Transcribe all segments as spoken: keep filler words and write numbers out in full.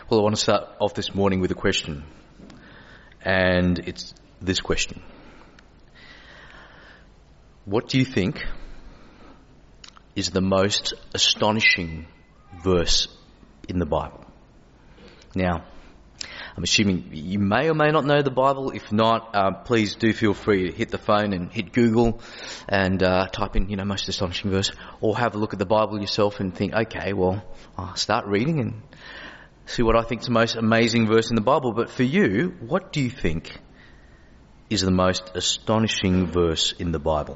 Well, I want to start off this morning with a question. And it's this question. What do you think is the most astonishing verse in the Bible? Now, I'm assuming you may or may not know the Bible. If not, uh, please do feel free to hit the phone and hit Google and uh, type in, you know, most astonishing verse, or have a look at the Bible yourself and think, okay, well, I'll start reading and see what I think is the most amazing verse in the Bible. But for you, what do you think is the most astonishing verse in the Bible?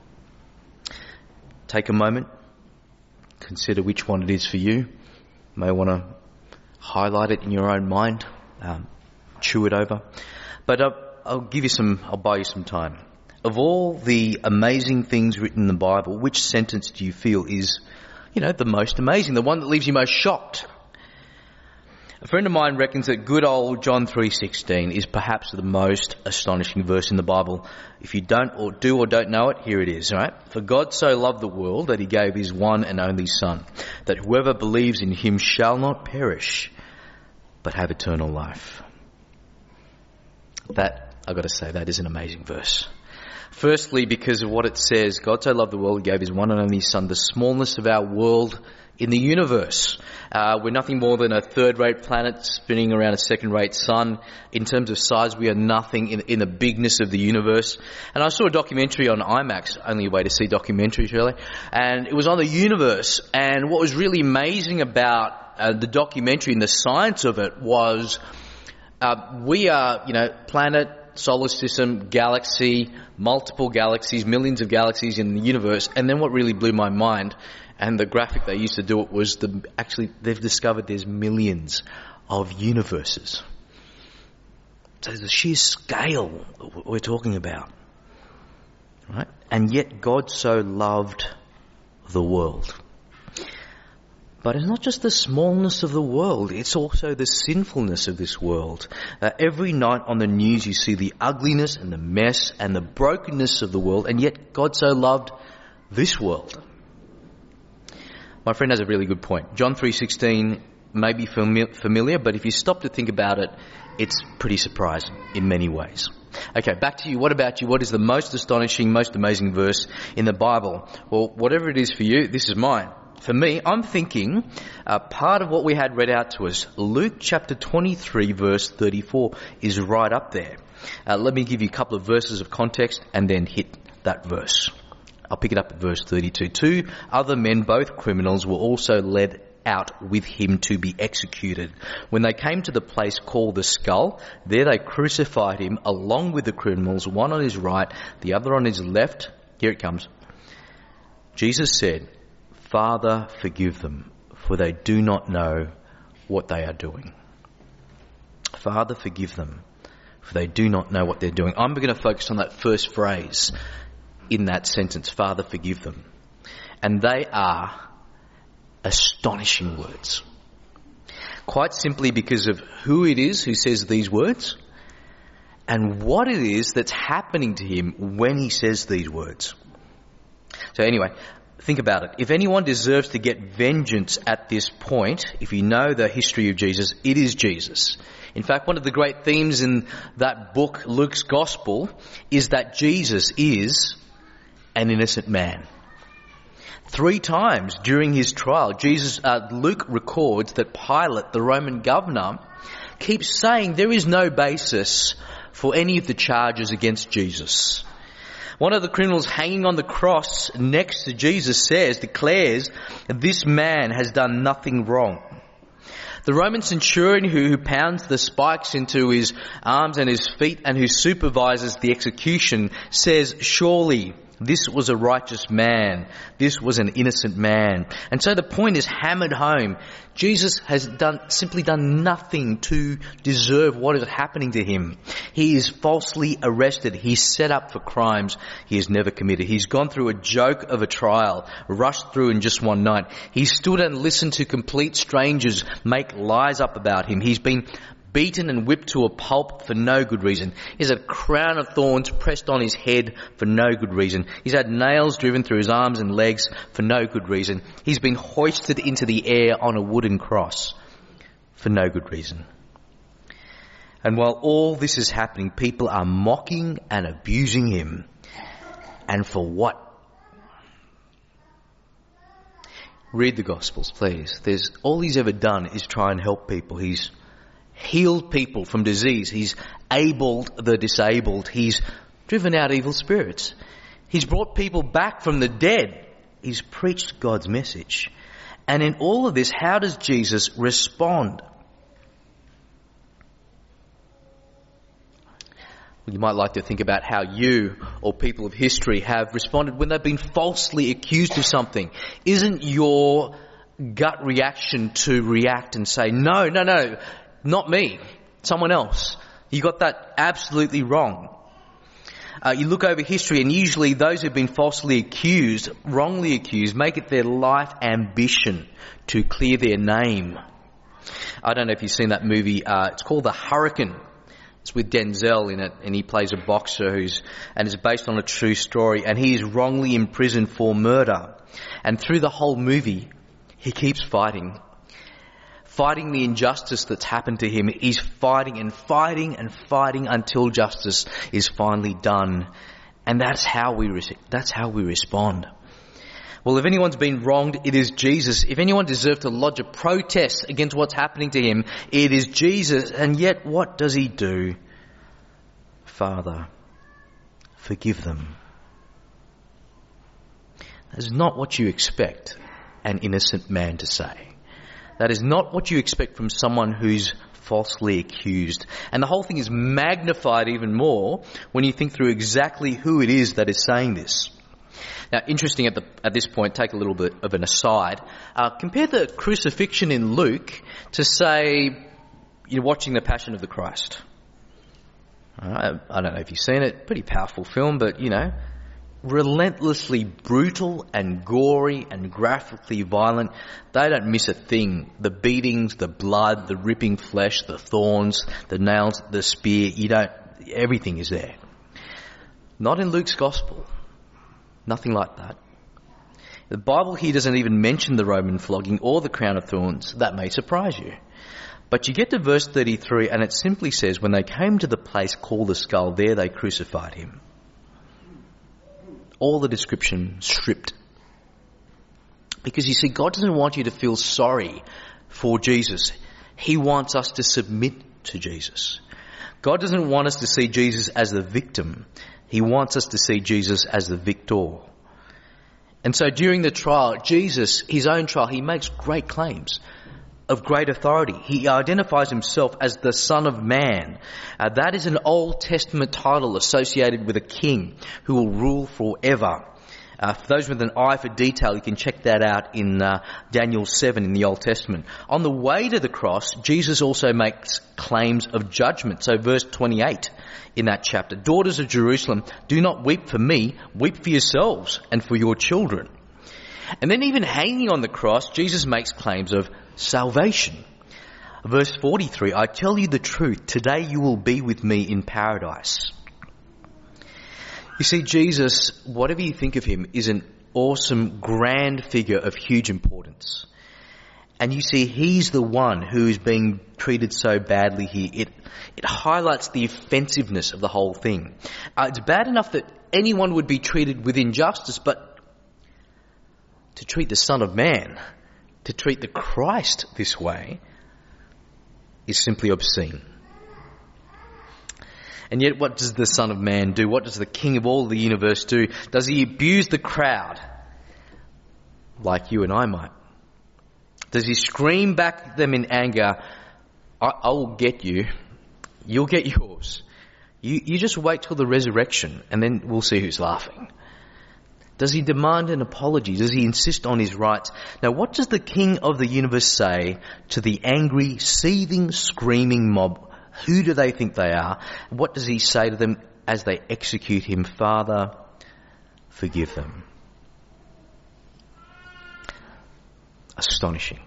Take a moment, consider which one it is for you. You may want to highlight it in your own mind, um, chew it over. But uh, I'll give you some, I'll buy you some time. Of all the amazing things written in the Bible, which sentence do you feel is, you know, the most amazing, the one that leaves you most shocked? A friend of mine reckons that good old John three sixteen is perhaps the most astonishing verse in the Bible. If you don't or do or don't know it, here it is, right? For God so loved the world that he gave his one and only Son, that whoever believes in him shall not perish, but have eternal life. That, I've got to say, that is an amazing verse. Firstly, because of what it says, God so loved the world, he gave his one and only Son, the smallness of our world in the universe. Uh, we're nothing more than a third-rate planet spinning around a second-rate sun. In terms of size, we are nothing in, in the bigness of the universe. And I saw a documentary on IMAX, only a way to see documentaries really, and it was on the universe. And what was really amazing about uh, the documentary and the science of it was uh, we are, you know, planet, solar system, galaxy, multiple galaxies, millions of galaxies in the universe. And then what really blew my mind, and the graphic they used to do it, was the actually they've discovered there's millions of universes. So the sheer scale we're talking about, right? And yet God so loved the world. But it's not just the smallness of the world, it's also the sinfulness of this world. Uh, every night on the news you see the ugliness and the mess and the brokenness of the world, and yet God so loved this world. My friend has a really good point. John three sixteen may be fami- familiar, but if you stop to think about it, it's pretty surprising in many ways. Okay, back to you. What about you? What is the most astonishing, most amazing verse in the Bible? Well, whatever it is for you, this is mine. For me, I'm thinking uh, part of what we had read out to us, Luke chapter twenty-three, verse thirty-four, is right up there. Uh, let me give you a couple of verses of context and then hit that verse. I'll pick it up at verse thirty-two. Two other men, both criminals, were also led out with him to be executed. When they came to the place called the Skull, there they crucified him along with the criminals, one on his right, the other on his left. Here it comes. Jesus said, "Father, forgive them, for they do not know what they are doing." Father, forgive them, for they do not know what they're doing. I'm going to focus on that first phrase in that sentence, Father, forgive them. And they are astonishing words. Quite simply because of who it is who says these words and what it is that's happening to him when he says these words. So anyway, think about it. If anyone deserves to get vengeance at this point, if you know the history of Jesus, it is Jesus. In fact, one of the great themes in that book, Luke's Gospel, is that Jesus is an innocent man. Three times during his trial, Jesus, uh, Luke records that Pilate, the Roman governor, keeps saying there is no basis for any of the charges against Jesus. One of the criminals hanging on the cross next to Jesus says, declares, this man has done nothing wrong. The Roman centurion who, who pounds the spikes into his arms and his feet and who supervises the execution says, surely this was a righteous man. This was an innocent man. And so the point is hammered home. Jesus has done, simply done nothing to deserve what is happening to him. He is falsely arrested. He's set up for crimes he has never committed. He's gone through a joke of a trial, rushed through in just one night. He stood and listened to complete strangers make lies up about him. He's been beaten and whipped to a pulp for no good reason. He's had a crown of thorns pressed on his head for no good reason. He's had nails driven through his arms and legs for no good reason. He's been hoisted into the air on a wooden cross for no good reason. And while all this is happening, people are mocking and abusing him. And for what? Read the Gospels, please. There's all he's ever done is try and help people. He's healed people from disease. He's abled the disabled. He's driven out evil spirits. He's brought people back from the dead. He's preached God's message. And in all of this, how does Jesus respond? You might like to think about how you or people of history have responded when they've been falsely accused of something. Isn't your gut reaction to react and say, no, no, no, not me, someone else? You got that absolutely wrong. Uh, you look over history and usually those who've been falsely accused, wrongly accused, make it their life ambition to clear their name. I don't know if you've seen that movie. Uh, it's called The Hurricane. It's with Denzel in it, and he plays a boxer who's, and is based on a true story, and he is wrongly imprisoned for murder. And through the whole movie, he keeps fighting. Fighting the injustice that's happened to him. He's fighting and fighting and fighting until justice is finally done. And that's how we, re- that's how we respond. Well, if anyone's been wronged, it is Jesus. If anyone deserves to lodge a protest against what's happening to him, it is Jesus. And yet, what does he do? Father, forgive them. That is not what you expect an innocent man to say. That is not what you expect from someone who's falsely accused. And the whole thing is magnified even more when you think through exactly who it is that is saying this. Now, interesting at the at this point, take a little bit of an aside. Uh, compare the crucifixion in Luke to, say, you're watching The Passion of the Christ. Uh, I don't know if you've seen it. Pretty powerful film, but, you know, relentlessly brutal and gory and graphically violent. They don't miss a thing. The beatings, the blood, the ripping flesh, the thorns, the nails, the spear. You don't. Everything is there. Not in Luke's Gospel. Nothing like that. The Bible here doesn't even mention the Roman flogging or the crown of thorns. That may surprise you. But you get to verse thirty-three and it simply says, when they came to the place called the Skull, there they crucified him. All the description stripped. Because you see, God doesn't want you to feel sorry for Jesus. He wants us to submit to Jesus. God doesn't want us to see Jesus as the victim. He wants us to see Jesus as the victor. And so during the trial, Jesus, his own trial, he makes great claims of great authority. He identifies himself as the Son of Man. Uh, that is an Old Testament title associated with a king who will rule forever. Uh, for those with an eye for detail, you can check that out in uh, Daniel seven in the Old Testament. On the way to the cross, Jesus also makes claims of judgment. So verse twenty-eight in that chapter, daughters of Jerusalem, do not weep for me, weep for yourselves and for your children. And then even hanging on the cross, Jesus makes claims of salvation. Verse forty-three, I tell you the truth, today you will be with me in paradise. You see, Jesus, whatever you think of him, is an awesome, grand figure of huge importance. And you see, he's the one who is being treated so badly here. It it highlights the offensiveness of the whole thing. Uh, it's bad enough that anyone would be treated with injustice, but to treat the Son of Man, to treat the Christ this way, is simply obscene. And yet what does the Son of Man do? What does the King of all the universe do? Does he abuse the crowd like you and I might? Does he scream back at them in anger, I, I will get you, you'll get yours. You, you just wait till the resurrection and then we'll see who's laughing. Does he demand an apology? Does he insist on his rights? Now, what does the King of the universe say to the angry, seething, screaming mob? Who do they think they are? What does he say to them as they execute him? Father, forgive them. Astonishing.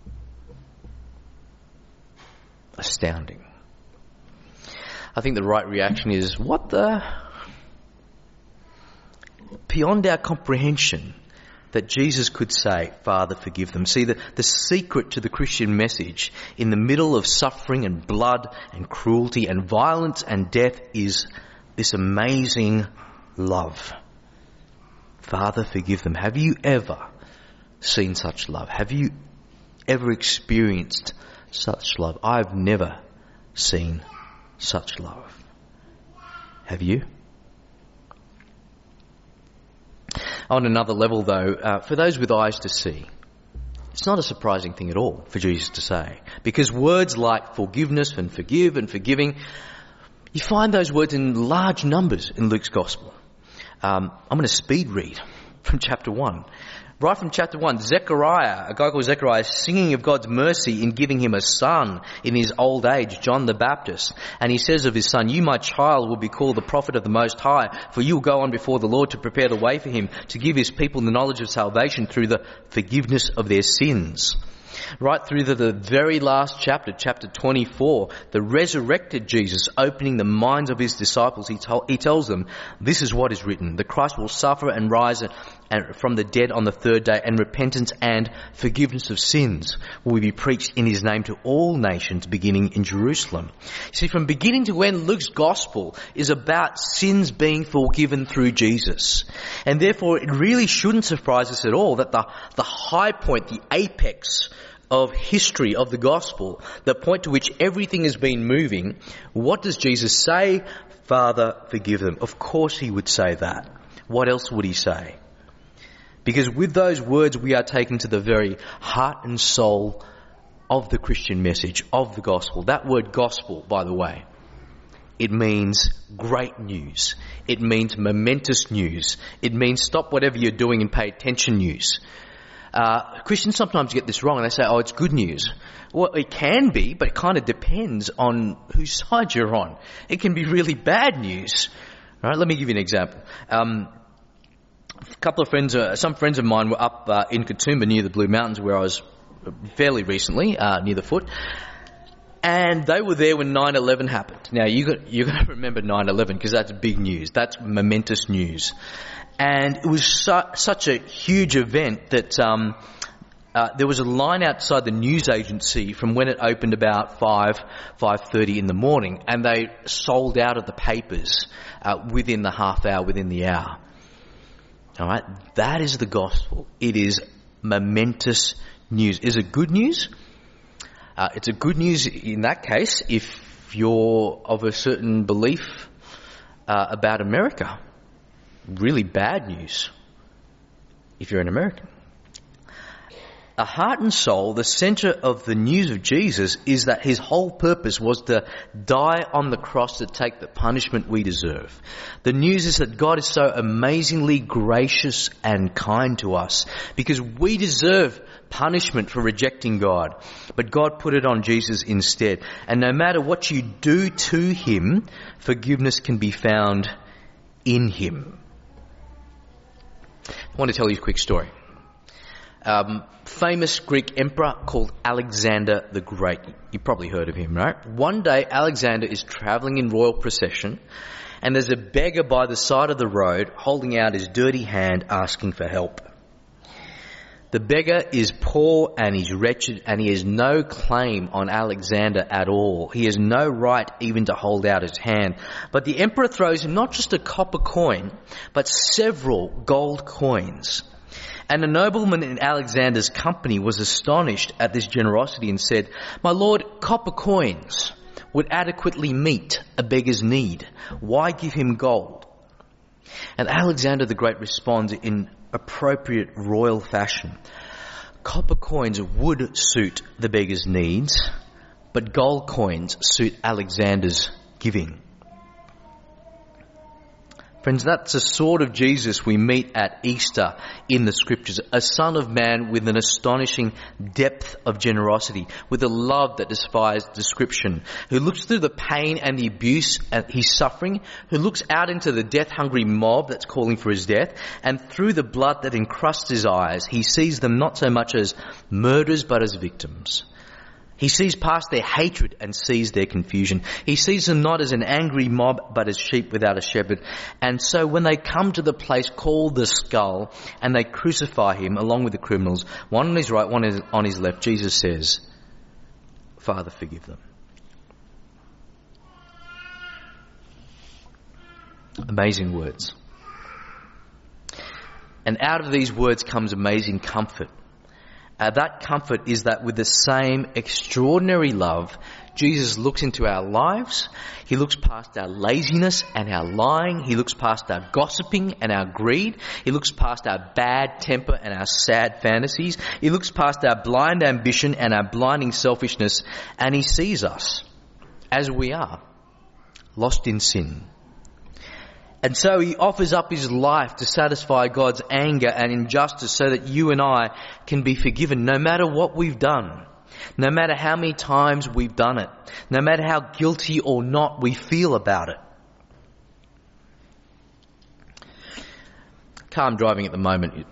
Astounding. I think the right reaction is, what the? Beyond our comprehension. that Jesus could say, Father, forgive them. See, the, the secret to the Christian message in the middle of suffering and blood and cruelty and violence and death is this amazing love. Father, forgive them. Have you ever seen such love? Have you ever experienced such love? I've never seen such love. Have you? On another level, though, uh, for those with eyes to see, it's not a surprising thing at all for Jesus to say. Because words like forgiveness and forgive and forgiving, you find those words in large numbers in Luke's Gospel. Um, I'm going to speed read from chapter one. Right from chapter one, Zechariah, a guy called Zechariah, is singing of God's mercy in giving him a son in his old age, John the Baptist. And he says of his son, you, my child, will be called the prophet of the Most High, for you will go on before the Lord to prepare the way for him, to give his people the knowledge of salvation through the forgiveness of their sins. Right through to the very last chapter, chapter twenty-four, the resurrected Jesus opening the minds of his disciples, he, told, he tells them, this is what is written, the Christ will suffer and rise and from the dead on the third day, and repentance and forgiveness of sins will be preached in his name to all nations, beginning in Jerusalem. See, from beginning to end, Luke's gospel is about sins being forgiven through Jesus. And therefore, it really shouldn't surprise us at all that the, the high point, the apex of history of the gospel, the point to which everything has been moving, what does Jesus say? Father, forgive them. Of course he would say that. What else would he say? Because with those words we are taken to the very heart and soul of the Christian message, of the gospel. That word gospel, by the way, it means great news. It means momentous news. It means stop whatever you're doing and pay attention news. Uh, Christians sometimes get this wrong and they say, oh, it's good news. Well, it can be, but it kind of depends on whose side you're on. It can be really bad news. All right, let me give you an example. Um, a couple of friends, uh, some friends of mine were up uh, in Katoomba near the Blue Mountains where I was fairly recently, uh, near the foot. And they were there when nine eleven happened. Now, you got, you're going to remember nine eleven because that's big news. That's momentous news. And it was su- such a huge event that um, uh, there was a line outside the news agency from when it opened about five, five thirty in the morning, and they sold out of the papers uh, within the half hour, within the hour. All right, that is the gospel. It is momentous news. Is it good news? Uh, it's a good news in that case if you're of a certain belief uh, about America. Really bad news if you're an American. A heart and soul, the centre of the news of Jesus is that his whole purpose was to die on the cross to take the punishment we deserve. The news is that God is so amazingly gracious and kind to us because we deserve punishment for rejecting God. But God put it on Jesus instead. And no matter what you do to him, forgiveness can be found in him. I want to tell you a quick story. Um, famous Greek emperor called Alexander the Great. You've probably heard of him, right? One day, Alexander is travelling in royal procession, and there's a beggar by the side of the road holding out his dirty hand asking for help. The beggar is poor and he's wretched, and he has no claim on Alexander at all. He has no right even to hold out his hand. But the emperor throws him not just a copper coin, but several gold coins. And a nobleman in Alexander's company was astonished at this generosity and said, "My lord, copper coins would adequately meet a beggar's need. Why give him gold?" And Alexander the Great responds in appropriate royal fashion. Copper coins would suit the beggar's needs, but gold coins suit Alexander's giving. Friends, that's the sort of Jesus we meet at Easter in the Scriptures. A Son of Man with an astonishing depth of generosity, with a love that defies description, who looks through the pain and the abuse and he's suffering, who looks out into the death-hungry mob that's calling for his death, and through the blood that encrusts his eyes, he sees them not so much as murderers but as victims. He sees past their hatred and sees their confusion. He sees them not as an angry mob, but as sheep without a shepherd. And so when they come to the place called the Skull and they crucify him along with the criminals, one on his right, one on his left, Jesus says, Father, forgive them. Amazing words. And out of these words comes amazing comfort. Uh, that comfort is that with the same extraordinary love, Jesus looks into our lives. He looks past our laziness and our lying. He looks past our gossiping and our greed. He looks past our bad temper and our sad fantasies. He looks past our blind ambition and our blinding selfishness, and he sees us as we are, lost in sin. And so he offers up his life to satisfy God's anger and injustice so that you and I can be forgiven no matter what we've done, no matter how many times we've done it, no matter how guilty or not we feel about it. The car I'm driving at the moment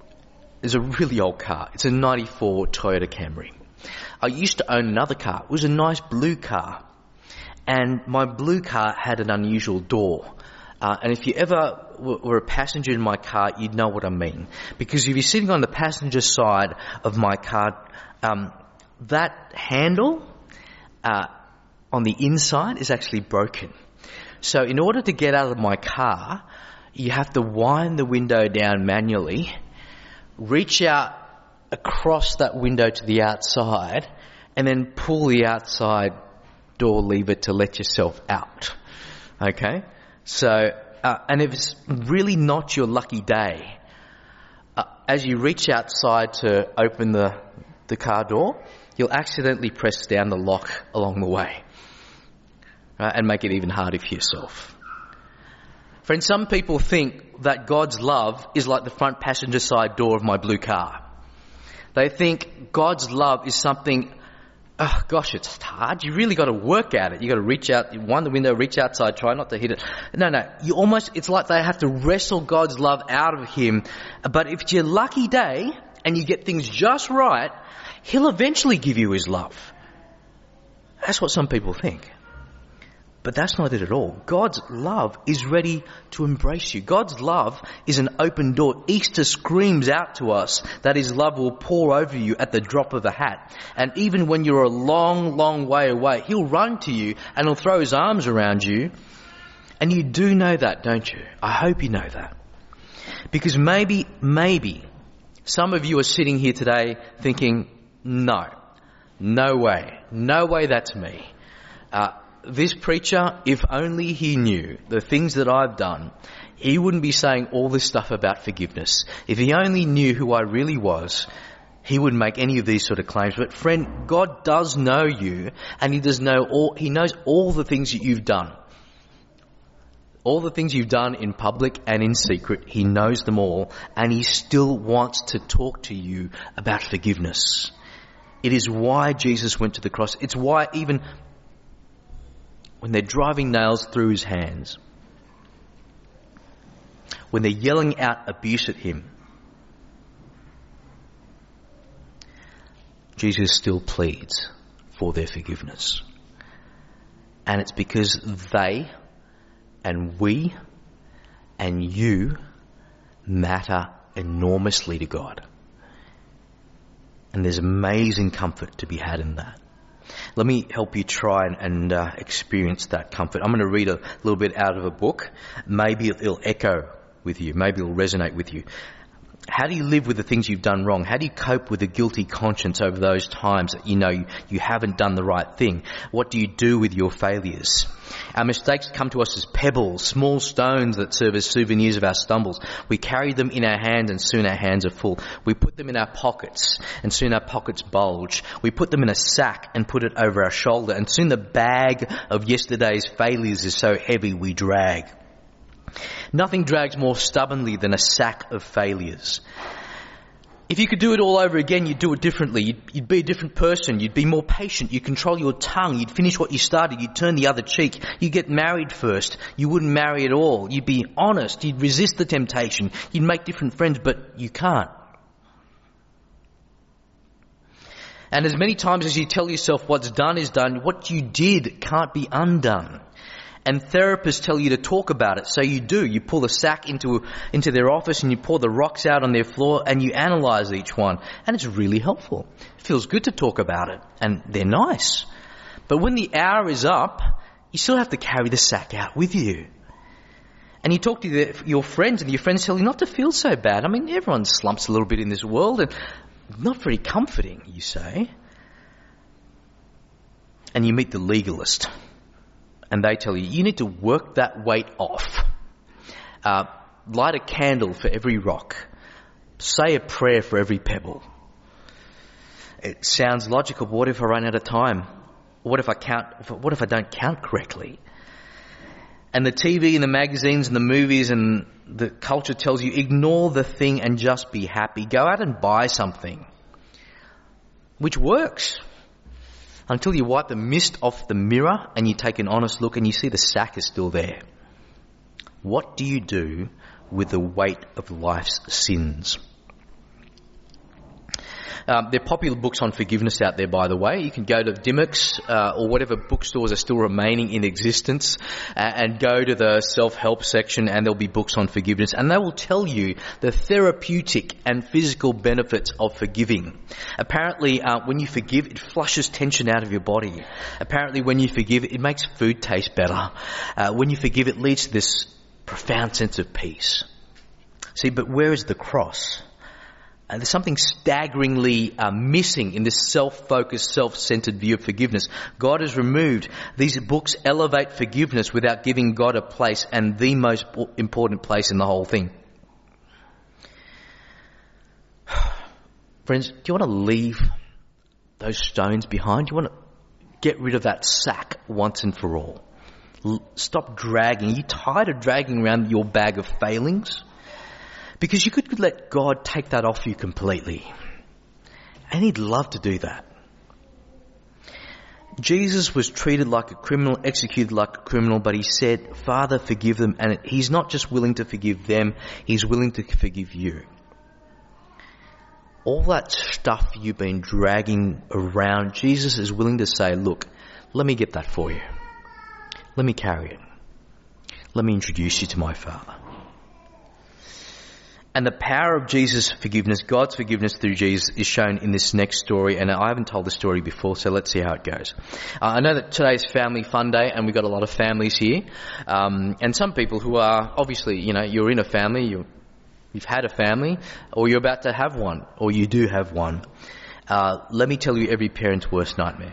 is a really old car. It's a ninety-four Toyota Camry. I used to own another car. It was a nice blue car. And my blue car had an unusual door. Uh, and if you ever were a passenger in my car, you'd know what I mean. Because if you're sitting on the passenger side of my car, um, that handle uh, on the inside is actually broken. So in order to get out of my car, you have to wind the window down manually, reach out across that window to the outside, and then pull the outside door lever to let yourself out. Okay? So, uh, and if it's really not your lucky day, uh, as you reach outside to open the, the car door, you'll accidentally press down the lock along the way, right, and make it even harder for yourself. Friends, some people think that God's love is like the front passenger side door of my blue car. They think God's love is something, oh gosh, it's hard. You really got to work at it. You got to reach out, you wind the window, reach outside, try not to hit it. No, no, you almost, it's like they have to wrestle God's love out of him. But if it's your lucky day and you get things just right, he'll eventually give you his love. That's what some people think. But that's not it at all. God's love is ready to embrace you. God's love is an open door. Easter screams out to us that his love will pour over you at the drop of a hat. And even when you're a long, long way away, he'll run to you and he'll throw his arms around you. And you do know that, don't you? I hope you know that. Because maybe, maybe some of you are sitting here today thinking, no, no way, no way that's me. Uh, This preacher, if only he knew the things that I've done, he wouldn't be saying all this stuff about forgiveness. If he only knew who I really was, he wouldn't make any of these sort of claims. But friend, God does know you, and he does know all, he knows all the things that you've done. All the things you've done in public and in secret, he knows them all, and he still wants to talk to you about forgiveness. It is why Jesus went to the cross. It's why even when they're driving nails through his hands, when they're yelling out abuse at him, Jesus still pleads for their forgiveness. And it's because they and we and you matter enormously to God. And there's amazing comfort to be had in that. Let me help you try and, and uh, experience that comfort. I'm going to read a little bit out of a book. Maybe it'll echo with you. Maybe it'll resonate with you. How do you live with the things you've done wrong? How do you cope with a guilty conscience over those times that you know you, you haven't done the right thing? What do you do with your failures? Our mistakes come to us as pebbles, small stones that serve as souvenirs of our stumbles. We carry them in our hands and soon our hands are full. We put them in our pockets and soon our pockets bulge. We put them in a sack and put it over our shoulder and soon the bag of yesterday's failures is so heavy we drag. Nothing drags more stubbornly than a sack of failures. If you could do it all over again, you'd do it differently. You'd, you'd be a different person. You'd be more patient. You'd control your tongue. You'd finish what you started. You'd turn the other cheek. You'd get married first. You wouldn't marry at all. You'd be honest. You'd resist the temptation. You'd make different friends, but you can't. And as many times as you tell yourself what's done is done, what you did can't be undone. And therapists tell you to talk about it, so you do. You pull the sack into into their office and you pour the rocks out on their floor and you analyse each one. And it's really helpful. It feels good to talk about it, and they're nice. But when the hour is up, you still have to carry the sack out with you. And you talk to the, your friends, and your friends tell you not to feel so bad. I mean, everyone slumps a little bit in this world, and not very comforting, you say. And you meet the legalist. And they tell you, you need to work that weight off. Uh, light a candle for every rock. Say a prayer for every pebble. It sounds logical, but what if I run out of time? What if I count, what if I don't count correctly? And the T V and the magazines and the movies and the culture tells you, ignore the thing and just be happy. Go out and buy something. Which works. Until you wipe the mist off the mirror and you take an honest look and you see the sack is still there. What do you do with the weight of life's sins? Um, there are popular books on forgiveness out there, by the way. You can go to Dymocks uh, or whatever bookstores are still remaining in existence uh, and go to the self-help section, and there'll be books on forgiveness. And they will tell you the therapeutic and physical benefits of forgiving. Apparently, uh, when you forgive, it flushes tension out of your body. Apparently, when you forgive, it makes food taste better. Uh, when you forgive, it leads to this profound sense of peace. See, but where is the cross? Uh, there's something staggeringly uh, missing in this self-focused, self-centered view of forgiveness. God has removed. These books elevate forgiveness without giving God a place, and the most important place in the whole thing. Friends, do you want to leave those stones behind? Do you want to get rid of that sack once and for all? L- stop dragging. Are you tired of dragging around your bag of failings? Because you could let God take that off you completely. And He'd love to do that. Jesus was treated like a criminal, executed like a criminal, but He said, Father, forgive them. And He's not just willing to forgive them, He's willing to forgive you. All that stuff you've been dragging around, Jesus is willing to say, look, let me get that for you. Let me carry it. Let me introduce you to my Father. And the power of Jesus' forgiveness, God's forgiveness through Jesus, is shown in this next story. And I haven't told the story before, so let's see how it goes. Uh, I know that today's Family Fun Day, and we've got a lot of families here. Um, and some people who are, obviously, you know, you're in a family, you're, you've had a family, or you're about to have one, or you do have one. Uh, let me tell you every parent's worst nightmare.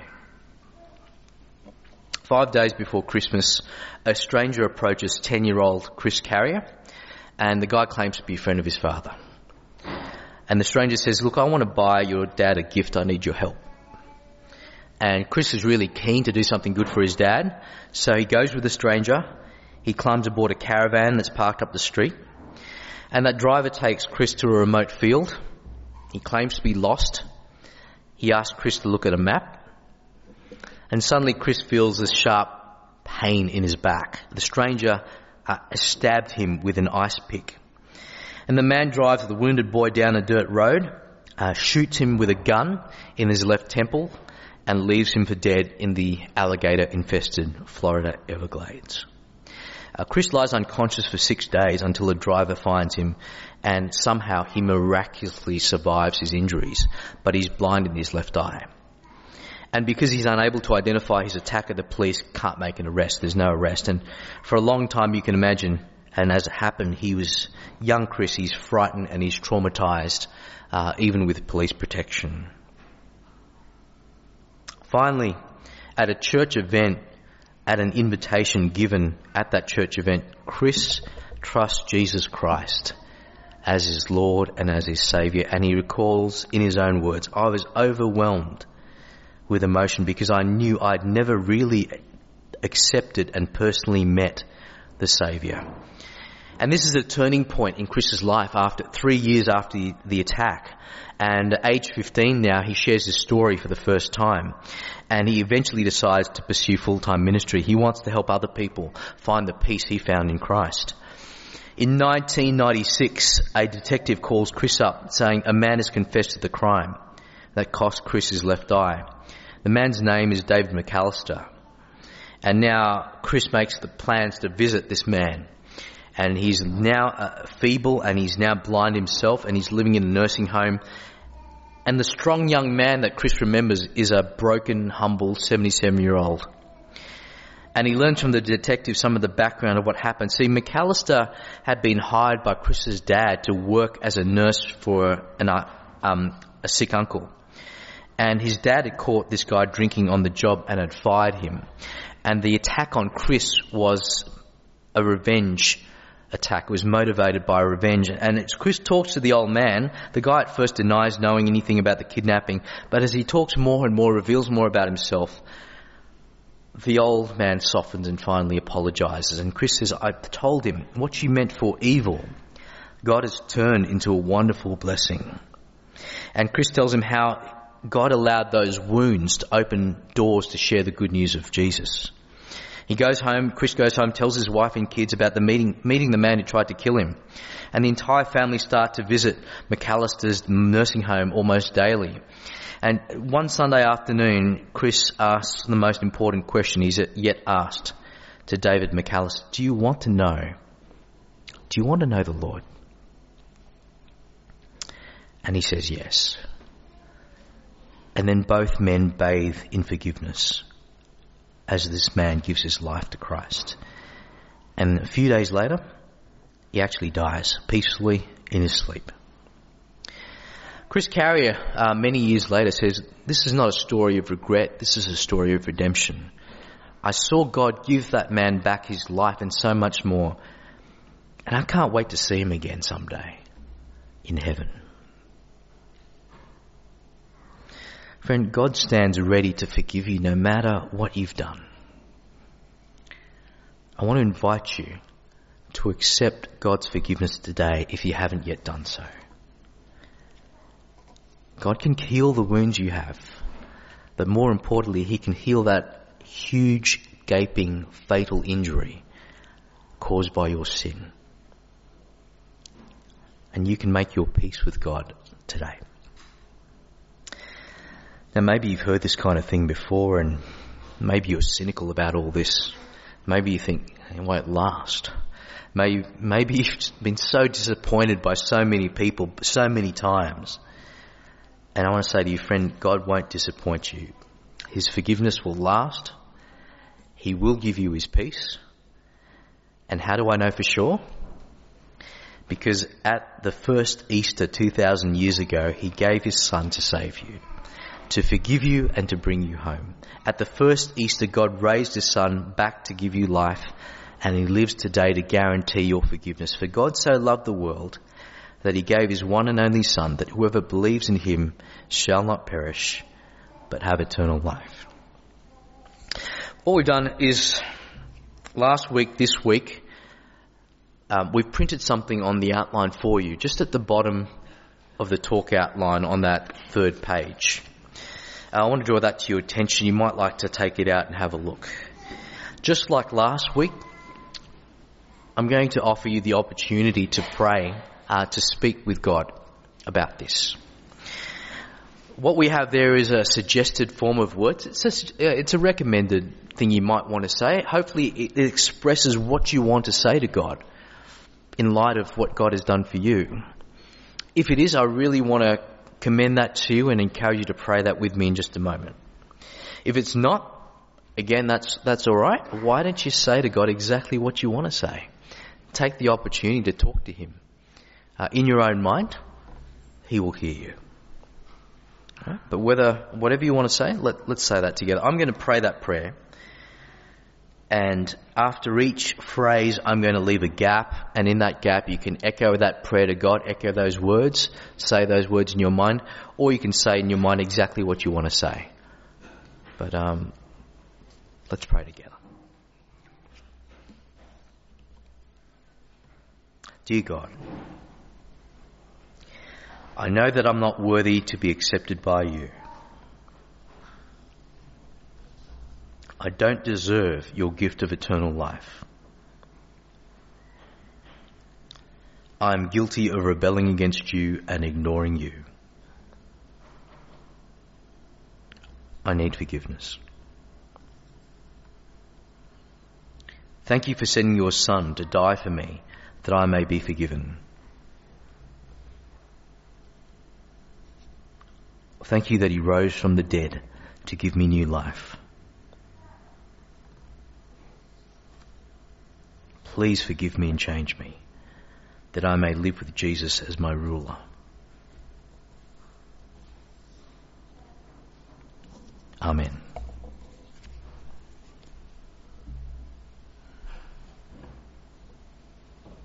Five days before Christmas, a stranger approaches ten-year-old Chris Carrier. And the guy claims to be a friend of his father. And the stranger says, look, I want to buy your dad a gift. I need your help. And Chris is really keen to do something good for his dad. So he goes with the stranger. He climbs aboard a caravan that's parked up the street. And that driver takes Chris to a remote field. He claims to be lost. He asks Chris to look at a map. And suddenly Chris feels this sharp pain in his back. The stranger Uh, stabbed him with an ice pick. And the man drives the wounded boy down a dirt road, uh, shoots him with a gun in his left temple, and leaves him for dead in the alligator-infested Florida Everglades. Uh, Chris lies unconscious for six days until a driver finds him, and somehow he miraculously survives his injuries, but he's blind in his left eye. And because he's unable to identify his attacker, the police can't make an arrest. There's no arrest. And for a long time, you can imagine, and as it happened, he was young Chris. He's frightened and he's traumatized, uh, even with police protection. Finally, at a church event, at an invitation given at that church event, Chris trusts Jesus Christ as his Lord and as his Saviour. And he recalls in his own words, I was overwhelmed with emotion because I knew I'd never really accepted and personally met the Saviour. And this is a turning point in Chris's life after three years after the, the attack. And at age fifteen now, he shares his story for the first time. And he eventually decides to pursue full-time ministry. He wants to help other people find the peace he found in Christ. In nineteen ninety-six, a detective calls Chris up saying a man has confessed to the crime. that cost Chris his left eye. The man's name is David McAllister. And now Chris makes the plans to visit this man. And he's now uh, feeble, and he's now blind himself, and he's living in a nursing home. And the strong young man that Chris remembers is a broken, humble seventy-seven-year-old. And he learns from the detective some of the background of what happened. See, McAllister had been hired by Chris's dad to work as a nurse for an, um, a sick uncle. And his dad had caught this guy drinking on the job and had fired him. And the attack on Chris was a revenge attack. It was motivated by revenge. And as Chris talks to the old man, the guy at first denies knowing anything about the kidnapping, but as he talks more and more, reveals more about himself, the old man softens and finally apologizes. And Chris says, I told him what you meant for evil, God has turned into a wonderful blessing. And Chris tells him how God allowed those wounds to open doors to share the good news of Jesus. He goes home, Chris goes home, tells his wife and kids about the meeting, meeting the man who tried to kill him. And the entire family start to visit McAllister's nursing home almost daily. And one Sunday afternoon, Chris asks the most important question he's yet asked to David McAllister. Do you want to know? Do you want to know the Lord? And he says yes. And then both men bathe in forgiveness as this man gives his life to Christ. And a few days later, he actually dies peacefully in his sleep. Chris Carrier, uh, many years later, says, this is not a story of regret, this is a story of redemption. I saw God give that man back his life and so much more. And I can't wait to see him again someday in heaven. Friend, God stands ready to forgive you no matter what you've done. I want to invite you to accept God's forgiveness today if you haven't yet done so. God can heal the wounds you have, but more importantly, He can heal that huge, gaping, fatal injury caused by your sin. And you can make your peace with God today. Now, maybe you've heard this kind of thing before, and maybe you're cynical about all this. Maybe you think, it won't last. Maybe, maybe you've been so disappointed by so many people so many times. And I want to say to you, friend, God won't disappoint you. His forgiveness will last. He will give you His peace. And how do I know for sure? Because at the first Easter two thousand years ago, He gave His Son to save you, to forgive you and to bring you home. At the first Easter, God raised His Son back to give you life, and He lives today to guarantee your forgiveness. For God so loved the world that He gave His one and only Son, that whoever believes in Him shall not perish, but have eternal life. What we've done is, last week, this week, um, we've printed something on the outline for you, just at the bottom of the talk outline on that third page. Uh, I want to draw that to your attention. You might like to take it out and have a look. Just like last week, I'm going to offer you the opportunity to pray, uh, to speak with God about this. What we have there is a suggested form of words. It's a, it's a recommended thing you might want to say. Hopefully it expresses what you want to say to God in light of what God has done for you. If it is, I really want to commend that to you and encourage you to pray that with me in just a moment. If it's not, again, that's that's all right. Why don't you say to God exactly what you want to say? Take the opportunity to talk to Him. Uh, in your own mind, He will hear you. Right? But whether whatever you want to say, let, let's say that together. I'm going to pray that prayer. And after each phrase, I'm going to leave a gap. And in that gap, you can echo that prayer to God, echo those words, say those words in your mind, or you can say in your mind exactly what you want to say. But um, let's pray together. Dear God, I know that I'm not worthy to be accepted by You. I don't deserve Your gift of eternal life. I am guilty of rebelling against You and ignoring You. I need forgiveness. Thank you for sending your Son to die for me, that I may be forgiven. Thank you that he rose from the dead to give me new life. Please forgive me and change me, that I may live with Jesus as my ruler. Amen.